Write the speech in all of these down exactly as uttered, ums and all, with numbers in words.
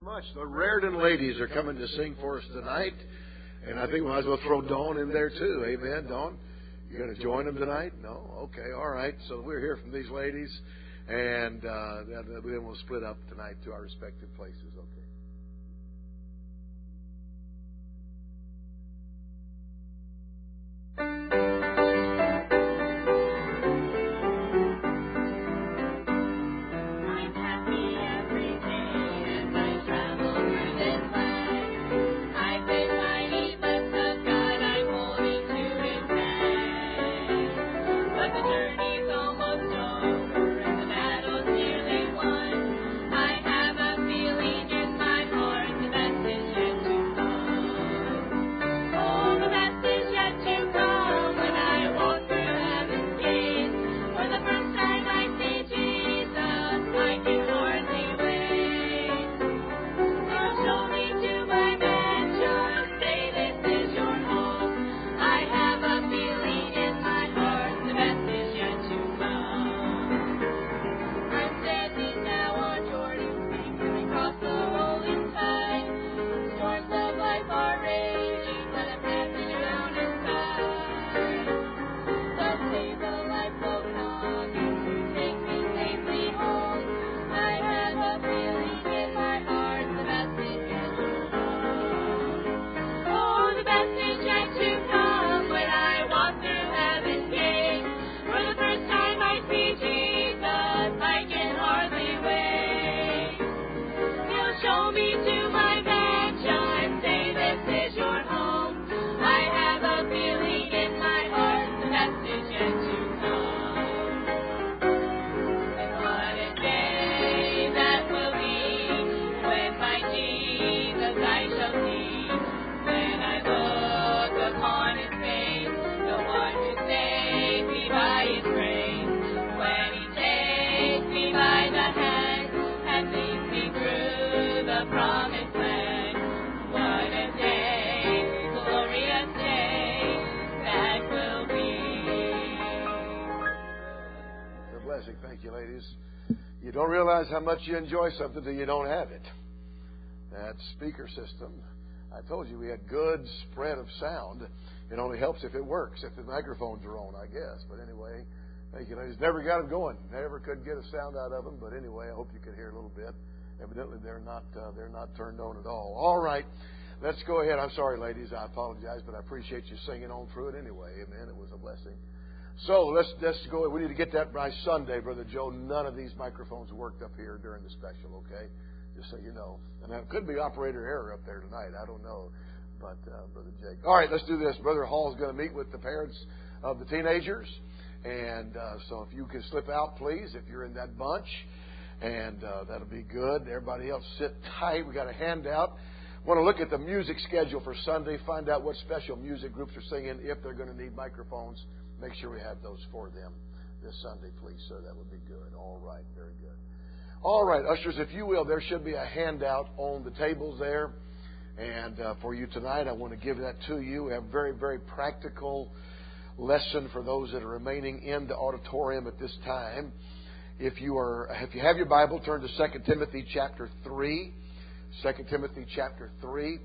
Much. The Raritan ladies are coming to sing for us tonight, and I think we might as well throw Dawn in there too. Amen, Dawn? You going to join them tonight? No? Okay, all right. So we're here from these ladies, and uh, then we'll split up tonight to our respective places. Okay. Thank you, ladies. You don't realize how much you enjoy something until you don't have it. That speaker system, I told you we had good spread of sound. It only helps if it works, if the microphones are on, I guess. But anyway, thank you, ladies. Never got them going. Never could get a sound out of them. But anyway, I hope you could hear a little bit. Evidently, they're not uh, they're not turned on at all. All right, let's go ahead. I'm sorry, ladies. I apologize, but I appreciate you singing on through it anyway. Amen. It was a blessing. So let's let's go. We need to get that by Sunday, Brother Joe. None of these microphones worked up here during the special, okay? Just so you know. And that could be operator error up there tonight. I don't know. But, uh, Brother Jake. All right, let's do this. Brother Hall's going to meet with the parents of the teenagers. And uh, so if you can slip out, please, if you're in that bunch. And uh, that'll be good. Everybody else sit tight. We got a handout. Want to look at the music schedule for Sunday. Find out what special music groups are singing, if they're going to need microphones. Make sure we have those for them this Sunday, please, sir. That would be good. All right. Very good. All right, ushers, if you will, there should be a handout on the tables there. And uh, for you tonight, I want to give that to you. We have a very, very practical lesson for those that are remaining in the auditorium at this time. If you are, if you have your Bible, turn to Second Timothy chapter three. Second Timothy chapter three.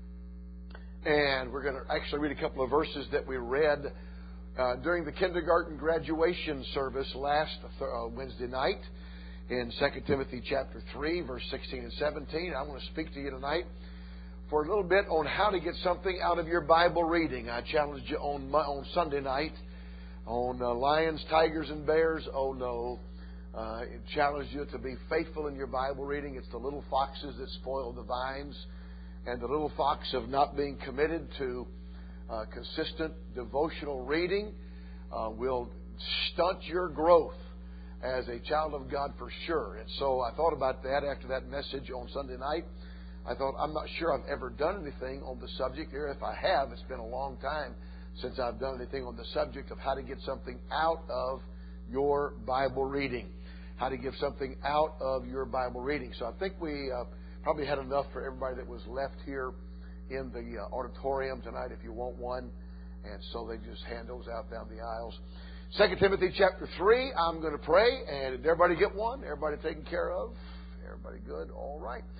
And we're going to actually read a couple of verses that we read Uh, during the kindergarten graduation service last uh, Wednesday night in Second Timothy chapter three, verse sixteen and seventeen. I want to speak to you tonight for a little bit on how to get something out of your Bible reading. I challenged you on on Sunday night on uh, lions, tigers, and bears. Oh no. Uh, it challenged you to be faithful in your Bible reading. It's the little foxes that spoil the vines, and the little fox of not being committed to Uh, consistent devotional reading uh, will stunt your growth as a child of God for sure. And so I thought about that after that message on Sunday night. I thought, I'm not sure I've ever done anything on the subject here. If I have, it's been a long time since I've done anything on the subject of how to get something out of your Bible reading. How to get something out of your Bible reading. So I think we uh, probably had enough for everybody that was left here in the uh, auditorium tonight if you want one. And so they just hand those out down the aisles. Second Timothy chapter three, I'm going to pray. And did everybody get one? Everybody taken care of? Everybody good? All right.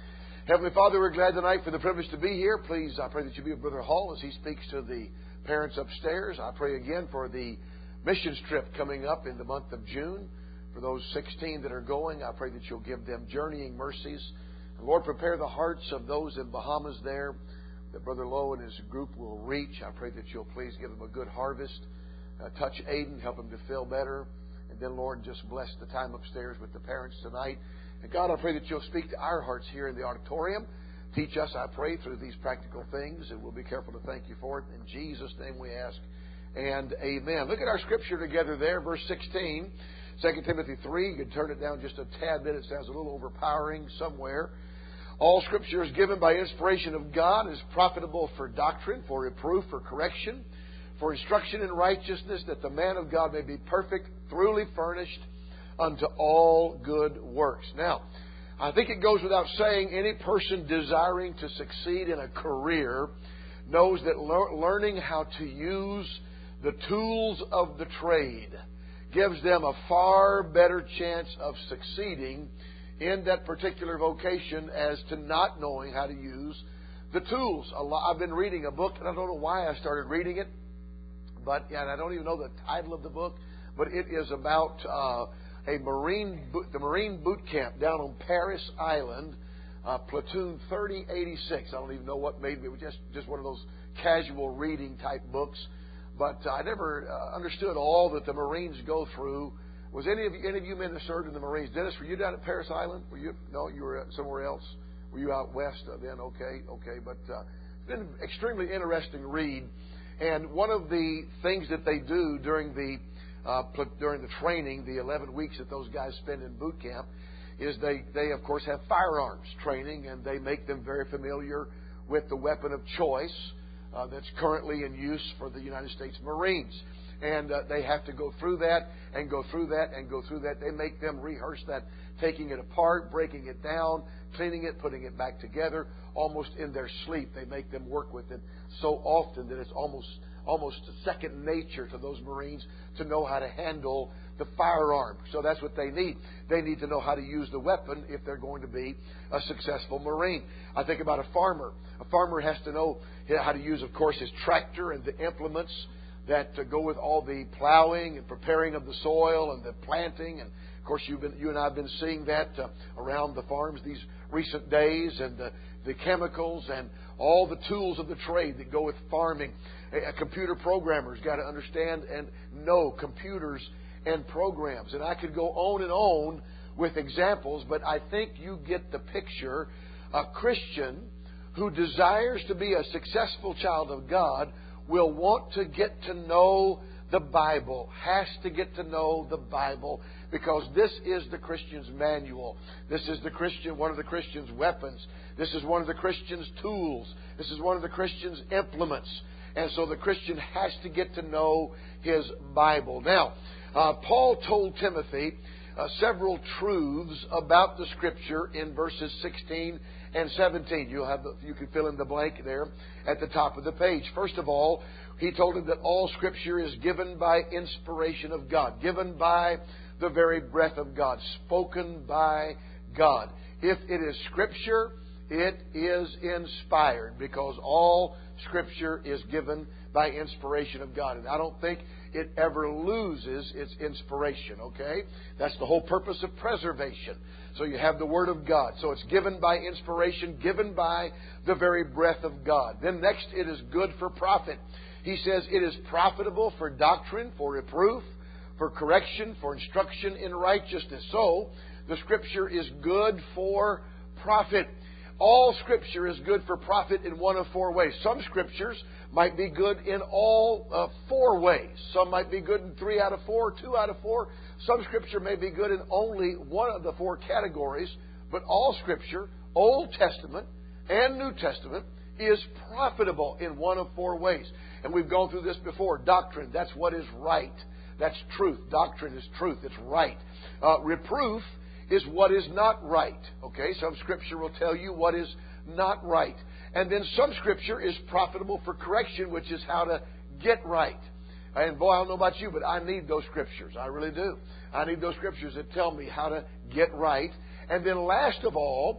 Heavenly Father, we're glad tonight for the privilege to be here. Please, I pray that you be with Brother Hall as he speaks to the parents upstairs. I pray again for the missions trip coming up in the month of June. For those sixteen that are going, I pray that you'll give them journeying mercies. And Lord, prepare the hearts of those in Bahamas there that Brother Lowe and his group will reach. I pray that you'll please give them a good harvest. Uh, touch Aiden, help him to feel better. And then, Lord, just bless the time upstairs with the parents tonight. And God, I pray that you'll speak to our hearts here in the auditorium. Teach us, I pray, through these practical things, and we'll be careful to thank you for it. In Jesus' name we ask, and amen. Look at our scripture together there, verse sixteen, Second Timothy three. You can turn it down just a tad bit. It sounds a little overpowering somewhere. All Scripture is given by inspiration of God, is profitable for doctrine, for reproof, for correction, for instruction in righteousness, that the man of God may be perfect, thoroughly furnished unto all good works. Now, I think it goes without saying, any person desiring to succeed in a career knows that le- learning how to use the tools of the trade gives them a far better chance of succeeding in that particular vocation as to not knowing how to use the tools. A lot, I've been reading a book, and I don't know why I started reading it, but and I don't even know the title of the book, but it is about uh, a Marine, the Marine boot camp down on Paris Island, uh, platoon thirty eighty-six. I don't even know what made me. It was just, just one of those casual reading type books. But uh, I never uh, understood all that the Marines go through. Was any of you, any of you men that served in the Marines? Dennis, were you down at Paris Island? Were you? No, you were somewhere else. Were you out west uh, then? Okay, okay. But uh, it's been an extremely interesting read. And one of the things that they do during the uh, during the training, the eleven weeks that those guys spend in boot camp, is they they of course have firearms training, and they make them very familiar with the weapon of choice uh, that's currently in use for the United States Marines. And uh, they have to go through that and go through that and go through that. They make them rehearse that, taking it apart, breaking it down, cleaning it, putting it back together, almost in their sleep. They make them work with it so often that it's almost almost second nature to those Marines to know how to handle the firearm. So that's what they need. They need to know how to use the weapon if they're going to be a successful Marine. I think about a farmer. A farmer has to know how to use, of course, his tractor and the implements that uh, go with all the plowing and preparing of the soil and the planting. And of course, you've been, you and I have been seeing that uh, around the farms these recent days, and the, the chemicals and all the tools of the trade that go with farming. A, a computer programmer's got to understand and know computers and programs. And I could go on and on with examples, but I think you get the picture. A Christian who desires to be a successful child of God will want to get to know the Bible, has to get to know the Bible, because this is the Christian's manual. This is the Christian, one of the Christian's weapons. This is one of the Christian's tools. This is one of the Christian's implements. And so the Christian has to get to know his Bible. Now, uh, Paul told Timothy uh, several truths about the Scripture in verses sixteen and seventeen. You'll have the, you can fill in the blank there at the top of the page. First of all, he told him that all Scripture is given by inspiration of God, given by the very breath of God, spoken by God. If it is Scripture, it is inspired, because all Scripture is given by inspiration of God. And I don't think it ever loses its inspiration, okay? That's the whole purpose of preservation. So you have the Word of God. So it's given by inspiration, given by the very breath of God. Then next, it is good for profit. He says it is profitable for doctrine, for reproof, for correction, for instruction in righteousness. So the Scripture is good for profit. All Scripture is good for profit in one of four ways. Some Scriptures might be good in all uh, four ways. Some might be good in three out of four, two out of four. Some Scripture may be good in only one of the four categories. But all Scripture, Old Testament and New Testament, is profitable in one of four ways. And we've gone through this before. Doctrine, that's what is right. That's truth. Doctrine is truth. It's right. Uh, reproof is what is not right. Okay, some Scripture will tell you what is not right. And then some Scripture is profitable for correction, which is how to get right. And boy, I don't know about you, but I need those Scriptures. I really do. I need those Scriptures that tell me how to get right. And then last of all,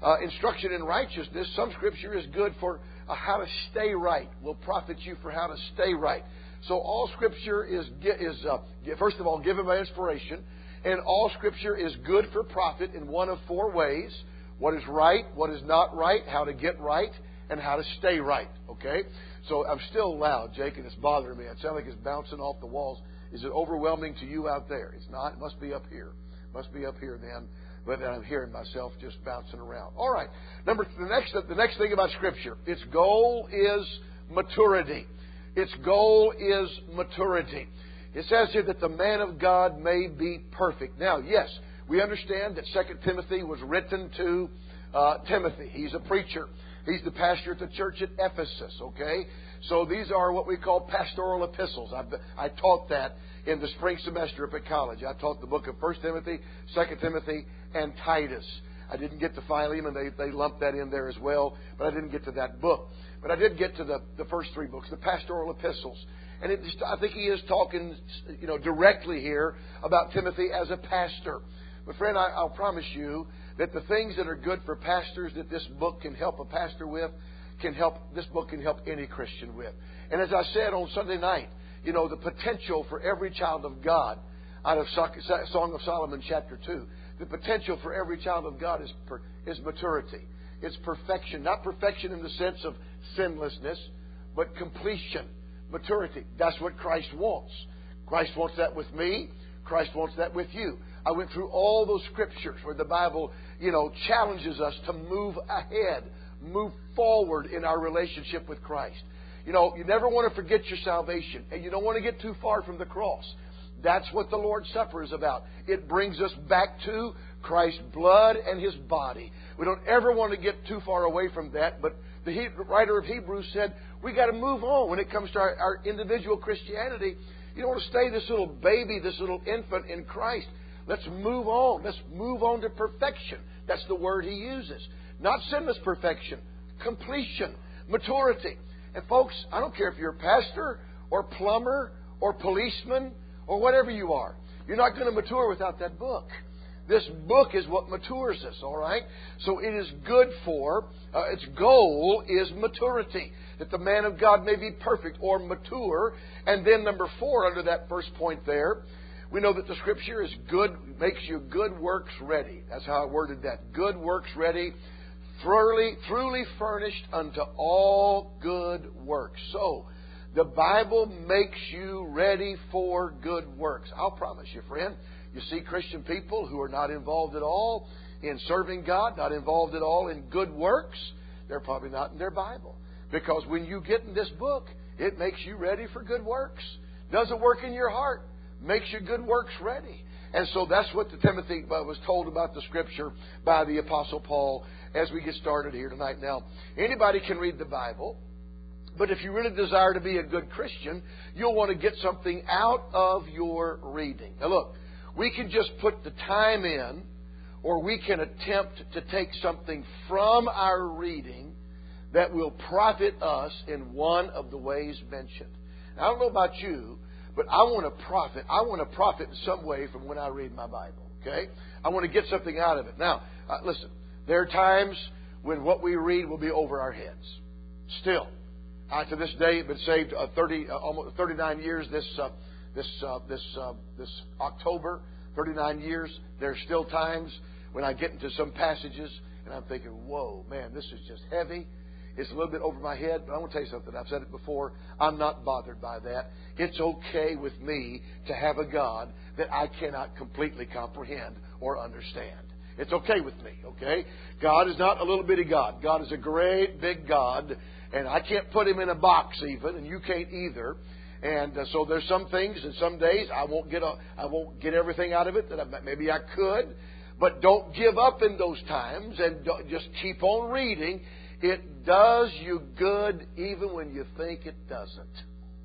Uh, instruction in righteousness, some Scripture is good for uh, how to stay right, will profit you for how to stay right. So all Scripture is, is uh, first of all, given by inspiration, and all Scripture is good for profit in one of four ways. What is right, what is not right, how to get right, and how to stay right. Okay? So I'm still loud, Jake, and it's bothering me. It sounds like it's bouncing off the walls. Is it overwhelming to you out there? It's not. It must be up here. It must be up here then. But I'm hearing myself just bouncing around. All right. Number the next the next thing about Scripture, its goal is maturity. Its goal is maturity. It says here that the man of God may be perfect. Now, yes, we understand that Second Timothy was written to uh, Timothy. He's a preacher. He's the pastor at the church at Ephesus. Okay, so these are what we call pastoral epistles. I, I taught that in the spring semester up at college. I taught the book of First Timothy, Second Timothy, and Titus. I didn't get to Philemon. They, they lumped that in there as well, but I didn't get to that book. But I did get to the, the first three books, the pastoral epistles. And it just, I think he is talking, you know, directly here about Timothy as a pastor. But friend, I, I'll promise you that the things that are good for pastors that this book can help a pastor with, can help, this book can help any Christian with. And as I said on Sunday night, you know, the potential for every child of God, out of Song of Solomon chapter two, the potential for every child of God is per, is maturity. It's perfection. Not perfection in the sense of sinlessness, but completion, maturity. That's what Christ wants. Christ wants that with me. Christ wants that with you. I went through all those scriptures where the Bible, you know, challenges us to move ahead, move forward in our relationship with Christ. You know, you never want to forget your salvation, and you don't want to get too far from the cross. That's what the Lord's Supper is about. It brings us back to Christ's blood and His body. We don't ever want to get too far away from that, but the writer of Hebrews said we got to move on when it comes to our, our individual Christianity. You don't want to stay this little baby, this little infant in Christ. Let's move on. Let's move on to perfection. That's the word he uses. Not sinless perfection, completion, maturity. And folks, I don't care if you're a pastor or plumber or policeman or whatever you are. You're not going to mature without that book. This book is what matures us, all right? So it is good for, uh, its goal is maturity, that the man of God may be perfect or mature. And then number four, under that first point there, we know that the Scripture is good, makes you good works ready. That's how I worded that. Good works ready, thoroughly, truly furnished unto all good works. So, the Bible makes you ready for good works. I'll promise you, friend, you see Christian people who are not involved at all in serving God, not involved at all in good works, they're probably not in their Bible. Because when you get in this book, it makes you ready for good works. Does it work in your heart? Makes your good works ready. And so that's what the Timothy was told about the Scripture by the Apostle Paul as we get started here tonight. Now, anybody can read the Bible. But if you really desire to be a good Christian, you'll want to get something out of your reading. Now look, we can just put the time in, or we can attempt to take something from our reading that will profit us in one of the ways mentioned. Now, I don't know about you, but I want to profit. I want to profit in some way from when I read my Bible. Okay? I want to get something out of it. Now, uh, listen, there are times when what we read will be over our heads. Still. I, to this day, have been saved uh, thirty, uh, almost thirty-nine years. This uh, this uh, this uh, this October, thirty-nine years. There are still times when I get into some passages and I'm thinking, "Whoa, man, this is just heavy. It's a little bit over my head." But I want to tell you something. I've said it before. I'm not bothered by that. It's okay with me to have a God that I cannot completely comprehend or understand. It's okay with me. Okay, God is not a little bitty God. God is a great big God. And I can't put Him in a box even, and you can't either. And uh, so there's some things and some days I won't get a, I won't get everything out of it that I, maybe I could. But don't give up in those times, and just keep on reading. It does you good even when you think it doesn't.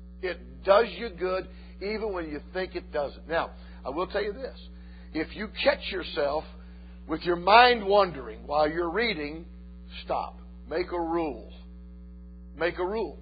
It does you good even when you think it doesn't. Now, I will tell you this. If you catch yourself with your mind wandering while you're reading, stop. Make a rule. Make a rule.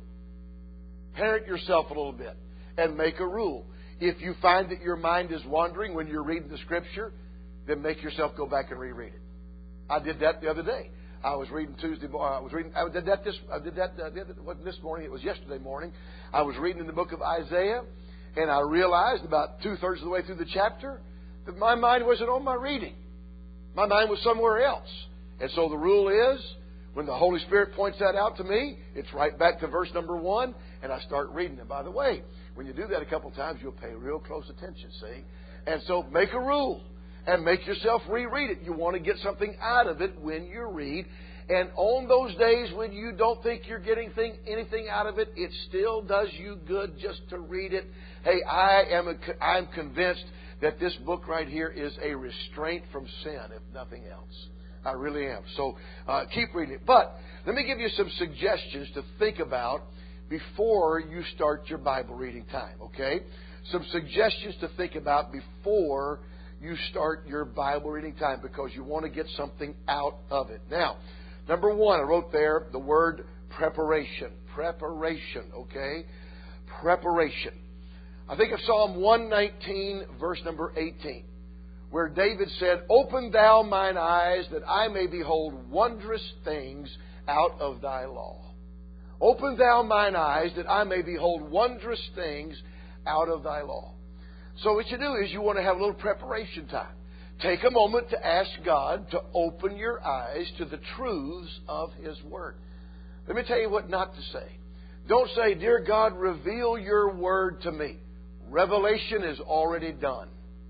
Parent yourself a little bit and make a rule. If you find that your mind is wandering when you're reading the Scripture, then make yourself go back and reread it. I did that the other day. I was reading Tuesday. Uh, I was reading. I did that this. I did that. Uh, it wasn't this morning. It was yesterday morning. I was reading in the book of Isaiah, and I realized about two thirds of the way through the chapter that my mind wasn't on my reading. My mind was somewhere else. And so the rule is, when the Holy Spirit points that out to me, it's right back to verse number one, and I start reading it. By the way, when you do that a couple times, you'll pay real close attention, see? And so make a rule and make yourself reread it. You want to get something out of it when you read. And on those days when you don't think you're getting thing, anything out of it, it still does you good just to read it. Hey, I am a, I'm convinced that this book right here is a restraint from sin, if nothing else. I really am. So uh, keep reading it. But let me give you some suggestions to think about before you start your Bible reading time, okay? Some suggestions to think about before you start your Bible reading time, because you want to get something out of it. Now, number one, I wrote there the word preparation. Preparation, okay? Preparation. I think of Psalm one nineteen, verse number eighteen, where David said, "Open thou mine eyes, that I may behold wondrous things out of thy law." Open thou mine eyes, that I may behold wondrous things out of thy law. So what you do is you want to have a little preparation time. Take a moment to ask God to open your eyes to the truths of His Word. Let me tell you what not to say. Don't say, "Dear God, reveal your Word to me." Revelation is already done.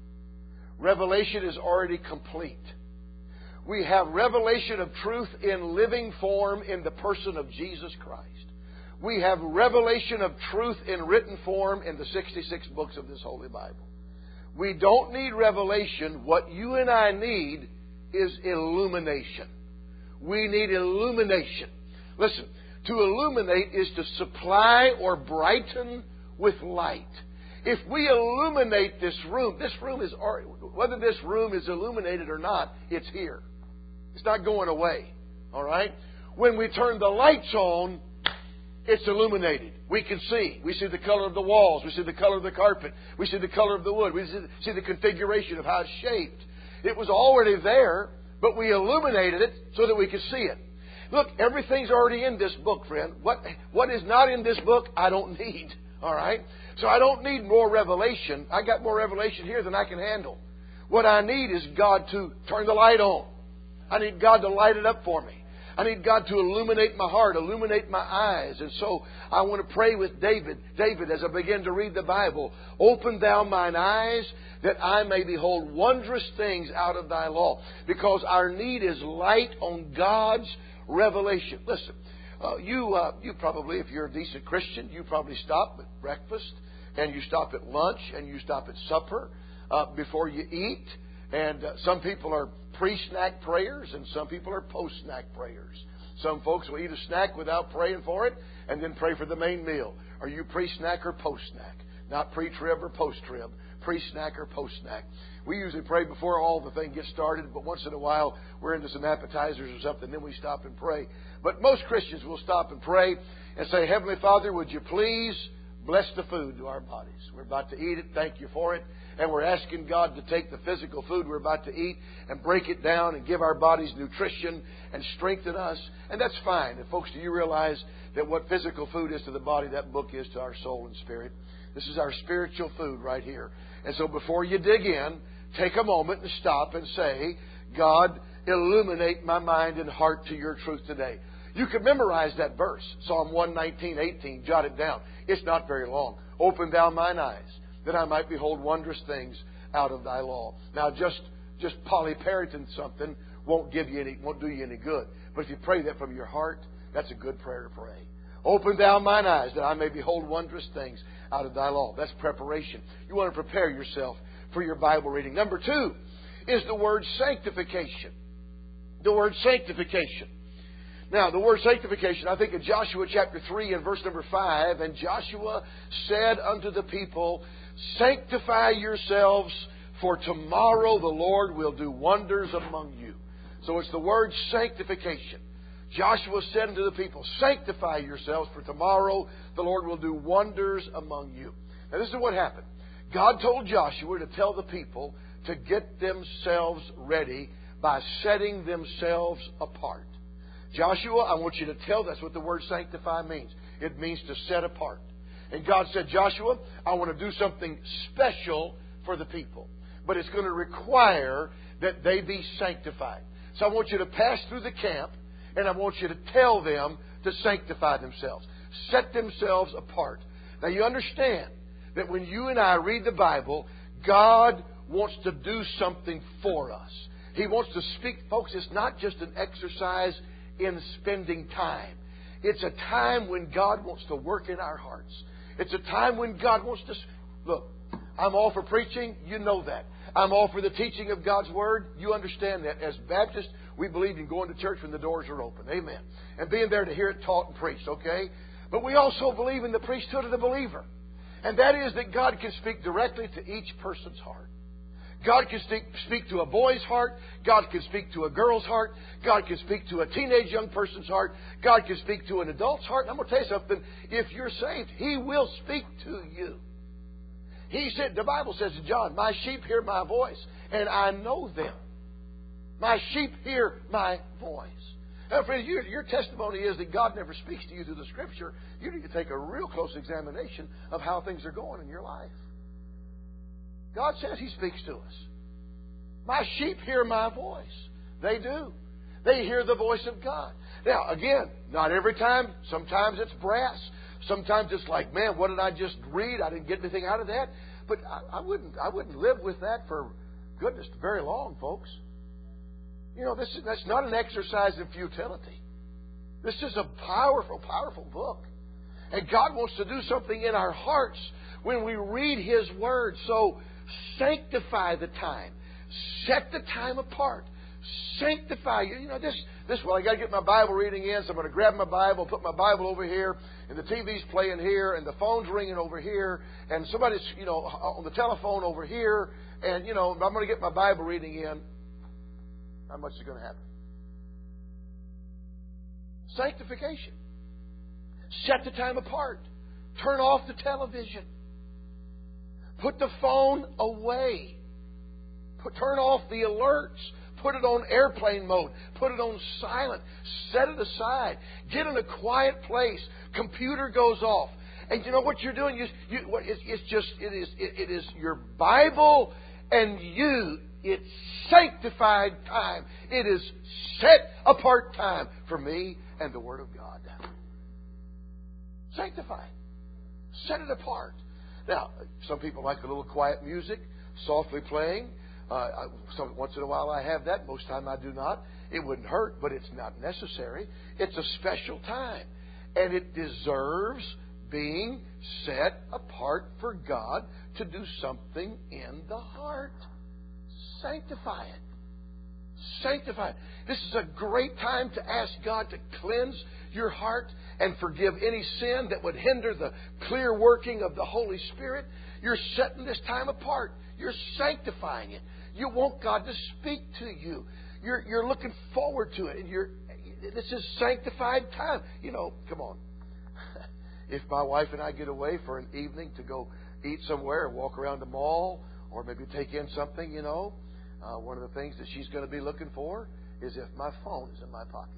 Revelation is already complete. We have revelation of truth in living form in the person of Jesus Christ. We have revelation of truth in written form in the sixty-six books of this Holy Bible. We don't need revelation. What you and I need is illumination. We need illumination. Listen, to illuminate is to supply or brighten with light. If we illuminate this room, this room is, whether this room is illuminated or not, it's here. It's not going away. All right? When we turn the lights on, it's illuminated. We can see. We see the color of the walls. We see the color of the carpet. We see the color of the wood. We see the configuration of how it's shaped. It was already there, but we illuminated it so that we could see it. Look, everything's already in this book, friend. What, what is not in this book, I don't need. All right? So I don't need more revelation. I got more revelation here than I can handle. What I need is God to turn the light on. I need God to light it up for me. I need God to illuminate my heart, illuminate my eyes. And so I want to pray with David. David, as I begin to read the Bible, "Open thou mine eyes, that I may behold wondrous things out of thy law." Because our need is light on God's revelation. Listen, uh, you uh, you probably, if you're a decent Christian, you probably stop at breakfast, and you stop at lunch, and you stop at supper uh, before you eat. And uh, some people are pre-snack prayers, and some people are post-snack prayers. Some folks will eat a snack without praying for it, and then pray for the main meal. Are you pre-snack or post-snack? Not pre-trib or post-trib. Pre-snack or post-snack. We usually pray before all the thing gets started, but once in a while we're into some appetizers or something, then we stop and pray. But most Christians will stop and pray and say, "Heavenly Father, would you please bless the food to our bodies. We're about to eat it. Thank you for it. And we're asking God to take the physical food we're about to eat and break it down and give our bodies nutrition and strengthen us." And that's fine. And folks, do you realize that what physical food is to the body, that book is to our soul and spirit? This is our spiritual food right here. And so before you dig in, take a moment and stop and say, "God, illuminate my mind and heart to your truth today." You can memorize that verse, Psalm one nineteen, eighteen. Jot it down. It's not very long. "Open thou mine eyes, that I might behold wondrous things out of thy law." Now, just just polyparenting something won't give you any, won't do you any good. But if you pray that from your heart, that's a good prayer to pray. "Open thou mine eyes, that I may behold wondrous things out of thy law." That's preparation. You want to prepare yourself for your Bible reading. Number two is the word sanctification. The word sanctification. Now, the word sanctification, I think in Joshua chapter three and verse number five, "And Joshua said unto the people, Sanctify yourselves, for tomorrow the Lord will do wonders among you." So it's the word sanctification. Joshua said unto the people, "Sanctify yourselves, for tomorrow the Lord will do wonders among you." Now, this is what happened. God told Joshua to tell the people to get themselves ready by setting themselves apart. Joshua, I want you to tell, that's what the word sanctify means. It means to set apart. And God said, Joshua, I want to do something special for the people. But it's going to require that they be sanctified. So I want you to pass through the camp, and I want you to tell them to sanctify themselves. Set themselves apart. Now you understand that when you and I read the Bible, God wants to do something for us. He wants to speak. Folks, it's not just an exercise in spending time. It's a time when God wants to work in our hearts. It's a time when God wants to... Look, I'm all for preaching. You know that. I'm all for the teaching of God's Word. You understand that. As Baptists, we believe in going to church when the doors are open. Amen. And being there to hear it taught and preached, okay? But we also believe in the priesthood of the believer. And that is that God can speak directly to each person's heart. God can speak, speak to a boy's heart. God can speak to a girl's heart. God can speak to a teenage young person's heart. God can speak to an adult's heart. And I'm going to tell you something. If you're saved, He will speak to you. He said, the Bible says in John, my sheep hear my voice, and I know them. My sheep hear my voice. Now, friends, your, your testimony is that God never speaks to you through the Scripture. You need to take a real close examination of how things are going in your life. God says He speaks to us. My sheep hear my voice. They do. They hear the voice of God. Now, again, not every time. Sometimes it's brass. Sometimes it's like, man, what did I just read? I didn't get anything out of that. But I, I wouldn't I wouldn't live with that for, goodness, very long, folks. You know, this is, that's not an exercise in futility. This is a powerful, powerful book. And God wants to do something in our hearts when we read His Word. So sanctify the time. Set the time apart. Sanctify. You know, this, this well, I got to get my Bible reading in, so I'm going to grab my Bible, put my Bible over here, and the T V's playing here, and the phone's ringing over here, and somebody's, you know, on the telephone over here, and, you know, I'm going to get my Bible reading in. How much is going to happen? Sanctification. Set the time apart. Turn off the television. Put the phone away. Put, turn off the alerts. Put it on airplane mode. Put it on silent. Set it aside. Get in a quiet place. Computer goes off. And you know what you're doing? You, you, it's, it's just, it is, it, it is your Bible and you. It's sanctified time. It is set apart time for me and the Word of God. Sanctified. Set it apart. Now, some people like a little quiet music, softly playing. Uh, some, once in a while I have that. Most of the time I do not. It wouldn't hurt, but it's not necessary. It's a special time. And it deserves being set apart for God to do something in the heart. Sanctify it. Sanctify it. This is a great time to ask God to cleanse your heart and forgive any sin that would hinder the clear working of the Holy Spirit. You're setting this time apart. You're sanctifying it. You want God to speak to you. You're, you're looking forward to it. And you're, this is sanctified time. You know, come on. If my wife and I get away for an evening to go eat somewhere or walk around the mall or maybe take in something, you know, uh, one of the things that she's going to be looking for is if my phone is in my pocket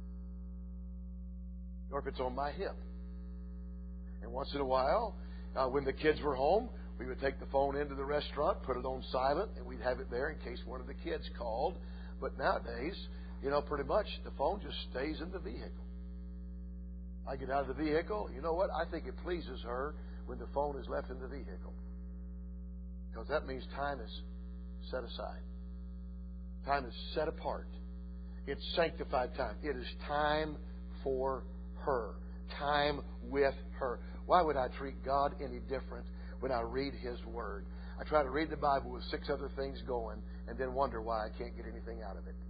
or if it's on my hip. And once in a while, uh, when the kids were home, we would take the phone into the restaurant, put it on silent, and we'd have it there in case one of the kids called. But nowadays, you know, pretty much the phone just stays in the vehicle. I get out of the vehicle. You know what? I think it pleases her when the phone is left in the vehicle. Because that means time is set aside. Time is set apart. It's sanctified time. It is time for her. Time with her. Why would I treat God any different when I read His Word? I try to read the Bible with six other things going and then wonder why I can't get anything out of it.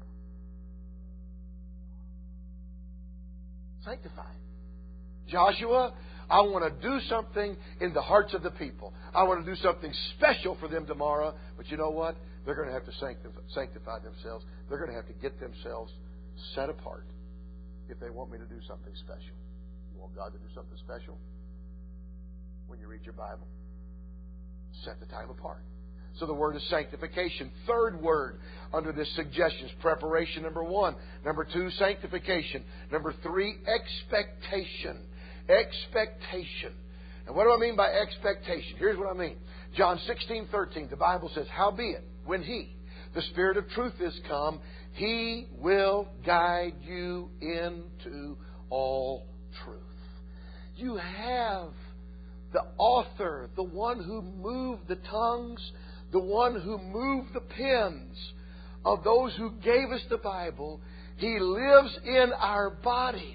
Sanctify. Joshua, I want to do something in the hearts of the people. I want to do something special for them tomorrow. But you know what? They're going to have to sanctify themselves. They're going to have to get themselves set apart if they want me to do something special. You want God to do something special? When you read your Bible, set the time apart. So the word is sanctification. Third word under this suggestion is preparation, number one. Number two, sanctification. Number three, expectation. Expectation. And what do I mean by expectation? Here's what I mean. John sixteen thirteen, the Bible says, "Howbeit, when He, the Spirit of truth, is come, He will guide you into all truth." You have the author, the one who moved the tongues, the one who moved the pens of those who gave us the Bible. He lives in our bodies.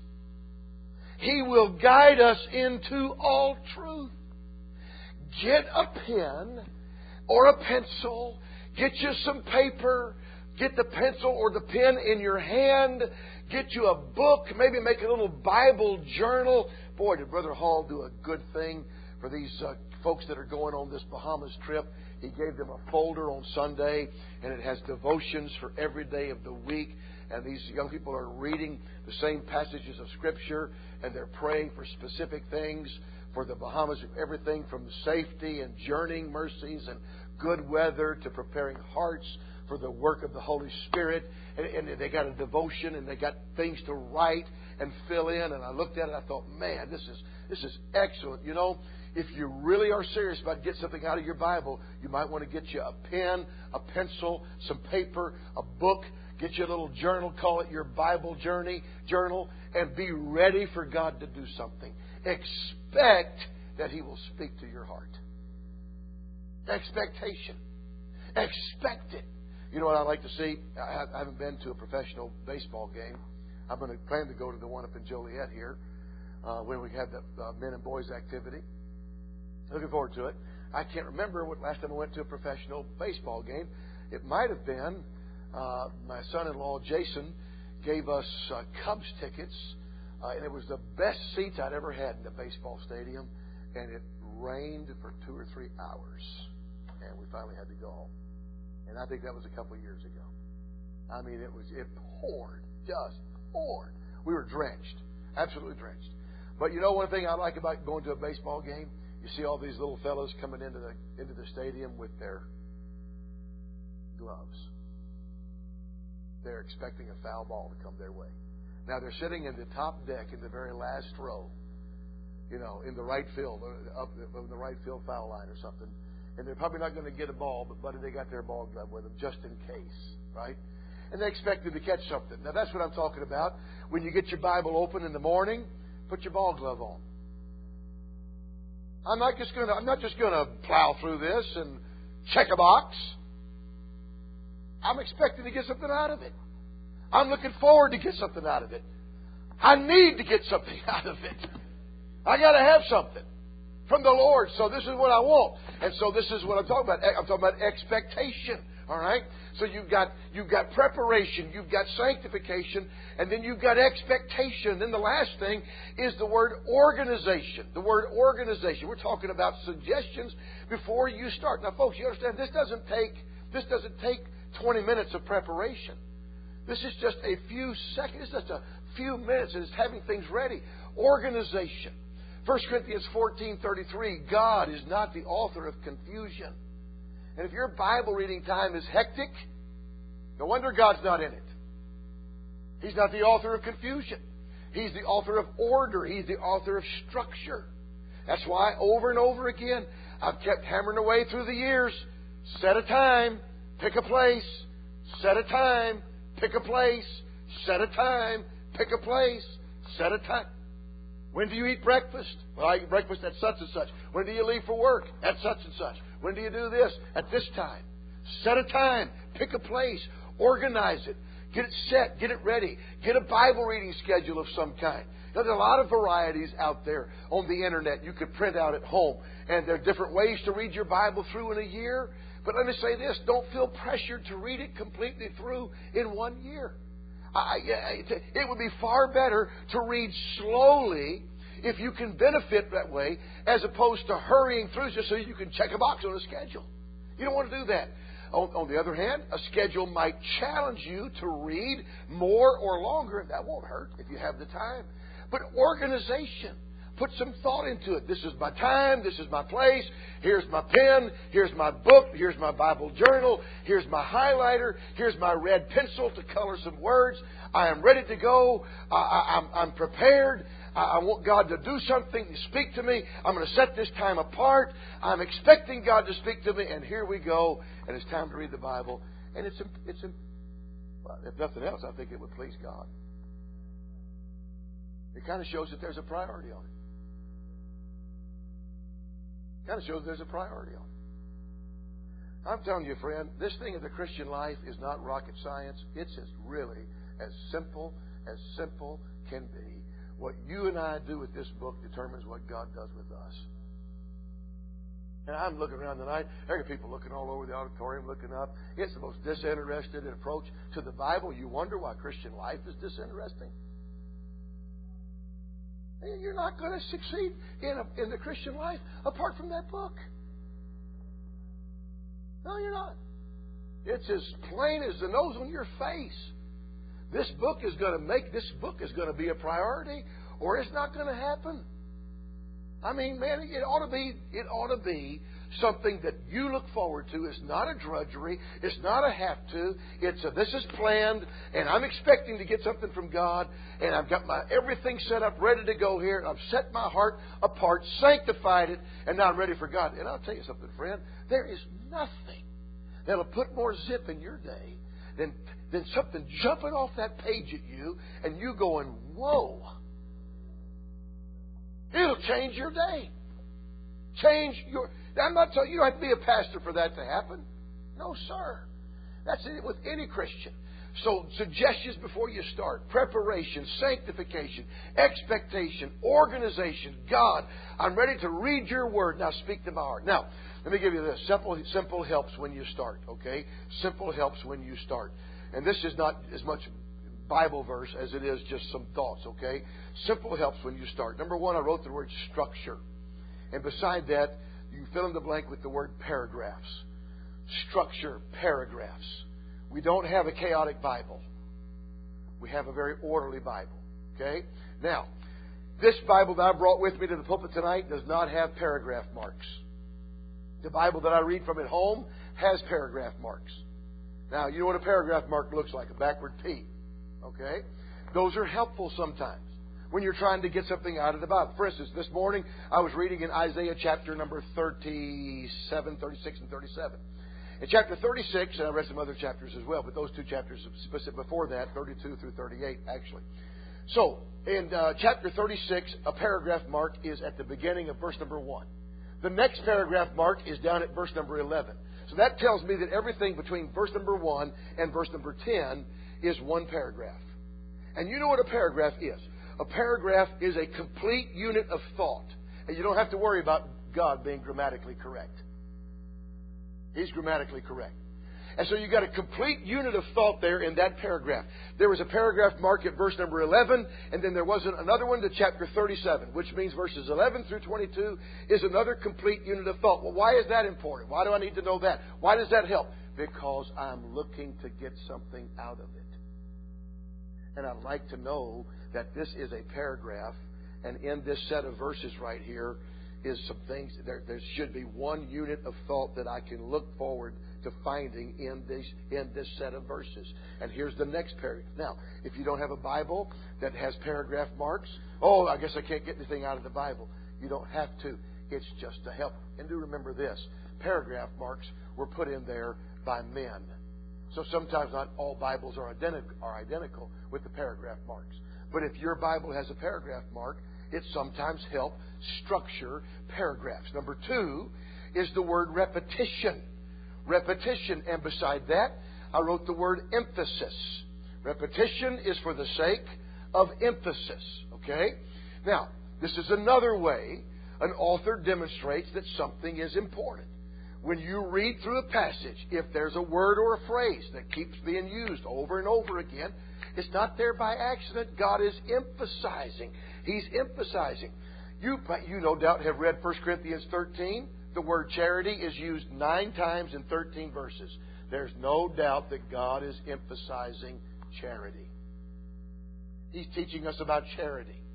He will guide us into all truth. Get a pen or a pencil. Get you some paper. Get the pencil or the pen in your hand. Get you a book. Maybe make a little Bible journal. Boy, did Brother Hall do a good thing for these uh, folks that are going on this Bahamas trip. He gave them a folder on Sunday, and it has devotions for every day of the week. And these young people are reading the same passages of Scripture, and they're praying for specific things for the Bahamas, everything from safety and journeying mercies and good weather to preparing hearts for the work of the Holy Spirit. And, and they got a devotion, and they got things to write and fill in. And I looked at it, I thought, man, this is this is excellent. You know, if you really are serious about getting something out of your Bible, you might want to get you a pen, a pencil, some paper, a book. Get you a little journal, call it your Bible journey journal, and be ready for God to do something. Expect that He will speak to your heart. Expectation. Expect it. You know what I like to see? I haven't been to a professional baseball game. I'm going to plan to go to the one up in Joliet here uh, when we have the uh, men and boys activity. Looking forward to it. I can't remember what last time I went to a professional baseball game. It might have been uh, my son-in-law Jason gave us uh, Cubs tickets, uh, and it was the best seats I'd ever had in the baseball stadium. And it rained for two or three hours, and we finally had to go home. And I think that was a couple of years ago. I mean, it was it poured, just poured. We were drenched, absolutely drenched. But you know one thing I like about going to a baseball game? You see all these little fellows coming into the into the stadium with their gloves. They're expecting a foul ball to come their way. Now they're sitting in the top deck in the very last row, you know, in the right field, up in the right field foul line or something. And they're probably not going to get a ball, but buddy, they got their ball glove with them just in case, right? And they expected to catch something. Now that's what I'm talking about. When you get your Bible open in the morning, put your ball glove on. I'm not just going to, I'm not just going to plow through this and check a box. I'm expecting to get something out of it. I'm looking forward to get something out of it. I need to get something out of it. I got to have something from the Lord. So this is what I want. And so this is what I'm talking about. I'm talking about expectation. All right? So you've got you've got preparation, you've got sanctification, and then you've got expectation. Then the last thing is the word organization. The word organization. We're talking about suggestions before you start. Now, folks, you understand this doesn't take this doesn't take twenty minutes of preparation. This is just a few seconds. It's just a few minutes. It's having things ready. Organization. First Corinthians fourteen thirty-three, God is not the author of confusion. And if your Bible reading time is hectic, no wonder God's not in it. He's not the author of confusion. He's the author of order. He's the author of structure. That's why over and over again, I've kept hammering away through the years. Set a time, pick a place. Set a time, pick a place. Set a time, pick a place. Set a time. When do you eat breakfast? Well, I eat breakfast at such and such. When do you leave for work? At such and such. When do you do this? At this time. Set a time. Pick a place. Organize it. Get it set. Get it ready. Get a Bible reading schedule of some kind. There's a lot of varieties out there on the Internet you could print out at home. And there are different ways to read your Bible through in a year. But let me say this. Don't feel pressured to read it completely through in one year. I, it would be far better to read slowly if you can benefit that way as opposed to hurrying through just so you can check a box on a schedule. You don't want to do that. On, on the other hand, a schedule might challenge you to read more or longer. That won't hurt if you have the time. But organization. Put some thought into it. This is my time. This is my place. Here's my pen. Here's my book. Here's my Bible journal. Here's my highlighter. Here's my red pencil to color some words. I am ready to go. I, I, I'm, I'm prepared. I, I want God to do something, to speak to me. I'm going to set this time apart. I'm expecting God to speak to me. And here we go. And it's time to read the Bible. And it's, it's well, if nothing else, I think it would please God. It kind of shows that there's a priority on it. It kind of shows there's a priority on it. I'm telling you, friend, this thing of the Christian life is not rocket science. It's as really as simple as simple can be. What you and I do with this book determines what God does with us. And I'm looking around tonight. There are people looking all over the auditorium, looking up. It's the most disinterested approach to the Bible. You wonder why Christian life is disinteresting. You're not going to succeed in, a, in the Christian life apart from that book. No, you're not. It's as plain as the nose on your face. This book is going to make this book is going to be a priority, or it's not going to happen. I mean, man, it ought to be. It ought to be something that you look forward to. It's not a drudgery. It's not a have to. It's a this is planned, and I'm expecting to get something from God, and I've got my everything set up, ready to go here. And I've set my heart apart, sanctified it, and now I'm ready for God. And I'll tell you something, friend. There is nothing that'll put more zip in your day than than something jumping off that page at you, and you going, "Whoa!" It'll change your day. Change your... I'm not telling you, you don't have to be a pastor for that to happen. No, sir. That's it with any Christian. So, suggestions before you start. Preparation, sanctification, expectation, organization. God, I'm ready to read your word. Now speak to my heart. Now, let me give you this. Simple, simple helps when you start, okay? Simple helps when you start. And this is not as much Bible verse as it is just some thoughts, okay? Simple helps when you start. Number one, I wrote the word structure. And beside that, you fill in the blank with the word paragraphs. Structure, paragraphs. We don't have a chaotic Bible. We have a very orderly Bible, okay? Now, this Bible that I brought with me to the pulpit tonight does not have paragraph marks. The Bible that I read from at home has paragraph marks. Now, you know what a paragraph mark looks like, a backward P. Okay? Those are helpful sometimes when you're trying to get something out of the Bible. For instance, this morning I was reading in Isaiah chapter number thirty-seven, thirty-six, and thirty-seven. In chapter thirty-six, and I read some other chapters as well, but those two chapters specific before that, thirty-two through thirty-eight, actually. So, in uh, chapter thirty-six, a paragraph mark is at the beginning of verse number one. The next paragraph mark is down at verse number eleven. So that tells me that everything between verse number one and verse number ten is one paragraph. And you know what a paragraph is. A paragraph is a complete unit of thought. And you don't have to worry about God being grammatically correct. He's grammatically correct. And so you got a complete unit of thought there in that paragraph. There was a paragraph mark at verse number eleven, and then there was another one to chapter thirty-seven, which means verses eleven through twenty-two is another complete unit of thought. Well, why is that important? Why do I need to know that? Why does that help? Because I'm looking to get something out of it. And I'd like to know that this is a paragraph, and in this set of verses right here is some things. There, there should be one unit of thought that I can look forward to finding in this in this set of verses. And here's the next paragraph. Now, if you don't have a Bible that has paragraph marks, oh, I guess I can't get anything out of the Bible. You don't have to. It's just to help. And do remember this. Paragraph marks were put in there by men. So sometimes not all Bibles are identical, are identical with the paragraph marks. But if your Bible has a paragraph mark, it sometimes helps structure paragraphs. Number two is the word repetition. Repetition. And beside that, I wrote the word emphasis. Repetition is for the sake of emphasis. Okay? Now, this is another way an author demonstrates that something is important. When you read through a passage, if there's a word or a phrase that keeps being used over and over again, it's not there by accident. God is emphasizing. He's emphasizing. You, you no doubt have read First Corinthians thirteen. The word charity is used nine times in thirteen verses. There's no doubt that God is emphasizing charity. He's teaching us about charity.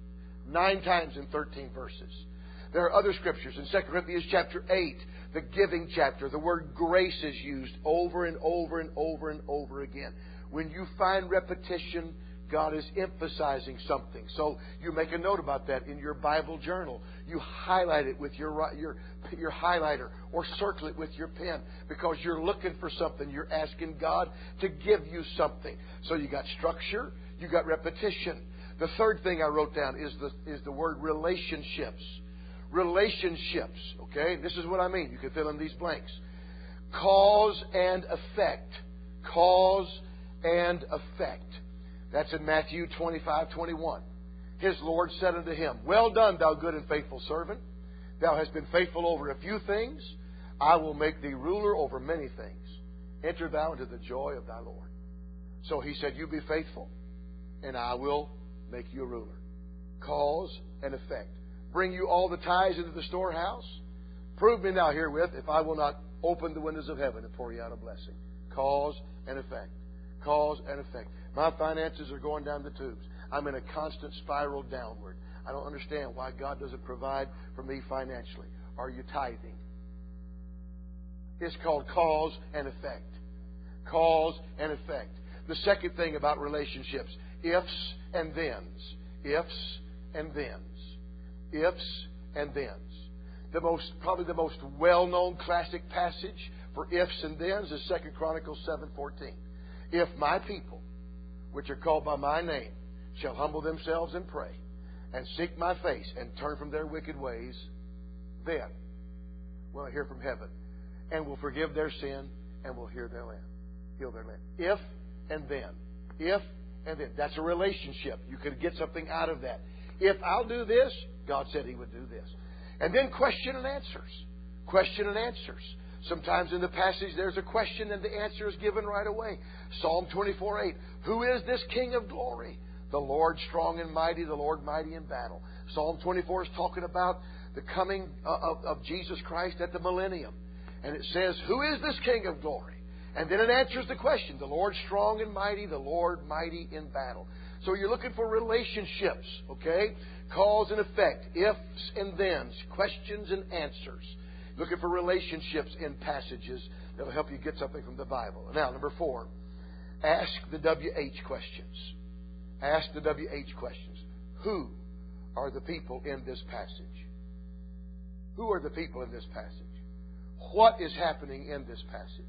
Nine times in thirteen verses. There are other scriptures. In Second Corinthians chapter eight, the giving chapter, the word grace is used over and over and over and over again. When you find repetition, God is emphasizing something. So you make a note about that in your Bible journal. You highlight it with your, your, your highlighter or circle it with your pen because you're looking for something. You're asking God to give you something. So you got structure, you got repetition. The third thing I wrote down is the, is the word relationships. Relationships, okay? This is what I mean. You can fill in these blanks. Cause and effect. Cause and effect. That's in Matthew twenty-five twenty-one. His Lord said unto him, Well done, thou good and faithful servant. Thou hast been faithful over a few things. I will make thee ruler over many things. Enter thou into the joy of thy Lord. So he said, You be faithful, and I will make you a ruler. Cause and effect. Bring you all the tithes into the storehouse. Prove me now herewith if I will not open the windows of heaven and pour you out a blessing. Cause and effect. Cause and effect. My finances are going down the tubes. I'm in a constant spiral downward. I don't understand why God doesn't provide for me financially. Are you tithing? It's called cause and effect. Cause and effect. The second thing about relationships, ifs and thens. Ifs and thens. Ifs and thens. The most, probably the most well-known classic passage for ifs and thens is Second Chronicles seven fourteen. If my people, which are called by my name, shall humble themselves and pray, and seek my face, and turn from their wicked ways, then will I hear from heaven, and will forgive their sin, and will heal their land. Heal their land. If and then. If and then. That's a relationship. You could get something out of that. If I'll do this, God said He would do this. And then question and answers. Question and answers. Sometimes in the passage there's a question and the answer is given right away. Psalm twenty-four eight. Who is this King of glory? The Lord strong and mighty, the Lord mighty in battle. Psalm twenty-four is talking about the coming of, of Jesus Christ at the millennium. And it says, who is this King of glory? And then it answers the question. The Lord strong and mighty, the Lord mighty in battle. So you're looking for relationships, okay? Cause and effect, ifs and thens, questions and answers. Looking for relationships in passages that will help you get something from the Bible. Now, number four, ask the W H questions. Ask the W H questions. Who are the people in this passage? Who are the people in this passage? What is happening in this passage?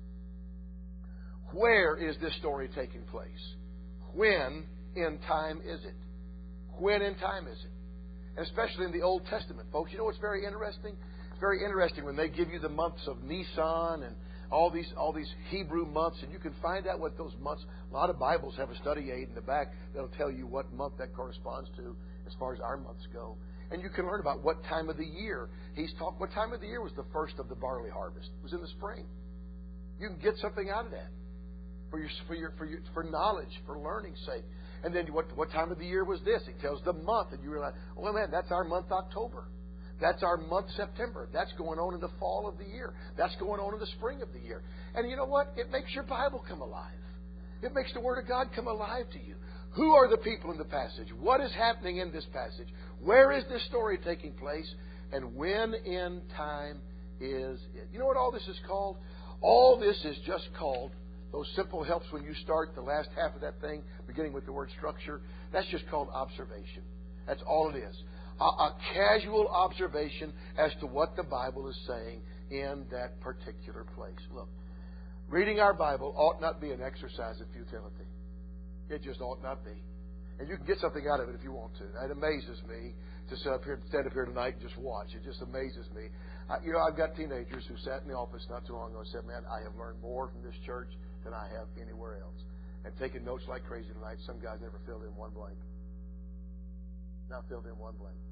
Where is this story taking place? When in time is it? When in time is it? And especially in the Old Testament, folks. You know what's very interesting? It's very interesting when they give you the months of Nisan and all these all these Hebrew months, and you can find out what those months. A lot of Bibles have a study aid in the back that'll tell you what month that corresponds to as far as our months go. And you can learn about what time of the year he's talking. What time of the year was the first of the barley harvest? It was in the spring. You can get something out of that for your for your for your for knowledge, for learning's sake. And then what what time of the year was this? He tells the month, and you realize, oh man, that's our month October. That's our month September. That's going on in the fall of the year. That's going on in the spring of the year. And you know what? It makes your Bible come alive. It makes the Word of God come alive to you. Who are the people in the passage? What is happening in this passage? Where is this story taking place? And when in time is it? You know what all this is called? All this is just called, those simple helps when you start the last half of that thing, beginning with the word structure, that's just called observation. That's all it is. A, a casual observation as to what the Bible is saying in that particular place. Look, reading our Bible ought not be an exercise in futility. It just ought not be. And you can get something out of it if you want to. It amazes me to sit up here, stand up here tonight and just watch. It just amazes me. I, you know, I've got teenagers who sat in the office not too long ago and said, man, I have learned more from this church than I have anywhere else. And taking notes like crazy tonight. Some guys never filled in one blank. Not filled in one blank.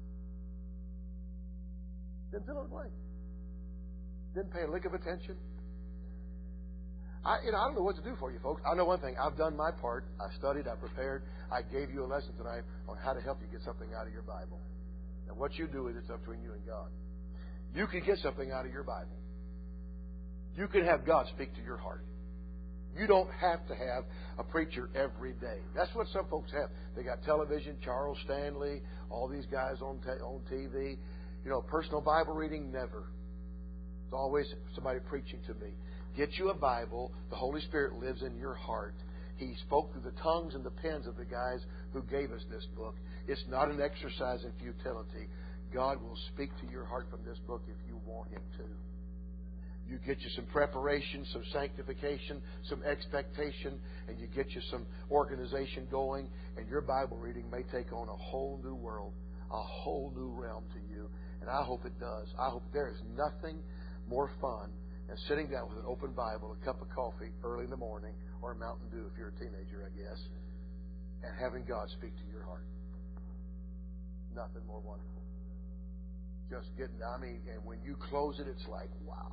Didn't fill in a blank. Didn't pay a lick of attention. I, you know, I don't know what to do for you, folks. I know one thing. I've done my part. I studied. I prepared. I gave you a lesson tonight on how to help you get something out of your Bible. And what you do is it's up between you and God. You can get something out of your Bible. You can have God speak to your heart. You don't have to have a preacher every day. That's what some folks have. They got television, Charles Stanley, all these guys on t- on T V. You know, personal Bible reading, never. It's always somebody preaching to me. Get you a Bible. The Holy Spirit lives in your heart. He spoke through the tongues and the pens of the guys who gave us this book. It's not an exercise in futility. God will speak to your heart from this book if you want Him to. You get you some preparation, some sanctification, some expectation, and you get you some organization going, and your Bible reading may take on a whole new world, a whole new realm to you. And I hope it does. I hope there is nothing more fun than sitting down with an open Bible, a cup of coffee early in the morning, or a Mountain Dew if you're a teenager, I guess, and having God speak to your heart. Nothing more wonderful. Just getting, I mean, and when you close it, it's like, wow.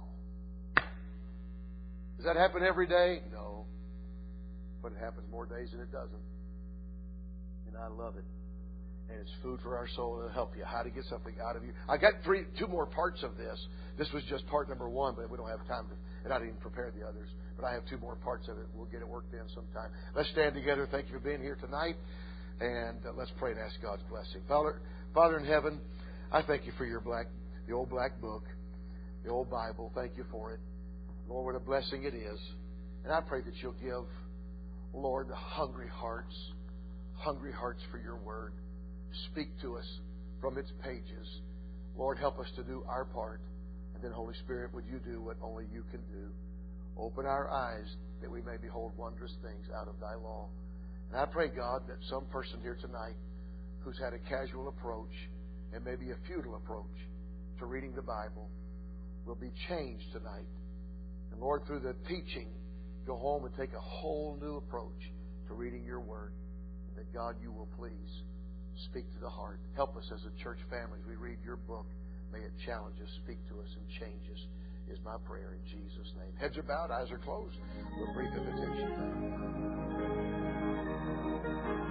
Does that happen every day? No. But it happens more days than it doesn't. And I love it. And it's food for our soul. It'll help you. How to get something out of you. I got three, two more parts of this. This was just part number one, but we don't have time to, and I didn't even prepare the others. But I have two more parts of it. We'll get it worked in sometime. Let's stand together. Thank you for being here tonight. And uh, let's pray and ask God's blessing. Father, Father in heaven, I thank you for your black, the old black book, the old Bible. Thank you for it. Lord, what a blessing it is. And I pray that you'll give, Lord, hungry hearts, hungry hearts for your word. Speak to us from its pages. Lord, help us to do our part. And then, Holy Spirit, would you do what only you can do? Open our eyes that we may behold wondrous things out of thy law. And I pray, God, that some person here tonight who's had a casual approach and maybe a futile approach to reading the Bible will be changed tonight. And Lord, through the teaching, go home and take a whole new approach to reading your word. And that, God, you will please speak to the heart. Help us as a church family as we read your book. May it challenge us, speak to us, and change us, is my prayer in Jesus' name. Heads are bowed, eyes are closed. We'll brief invitation.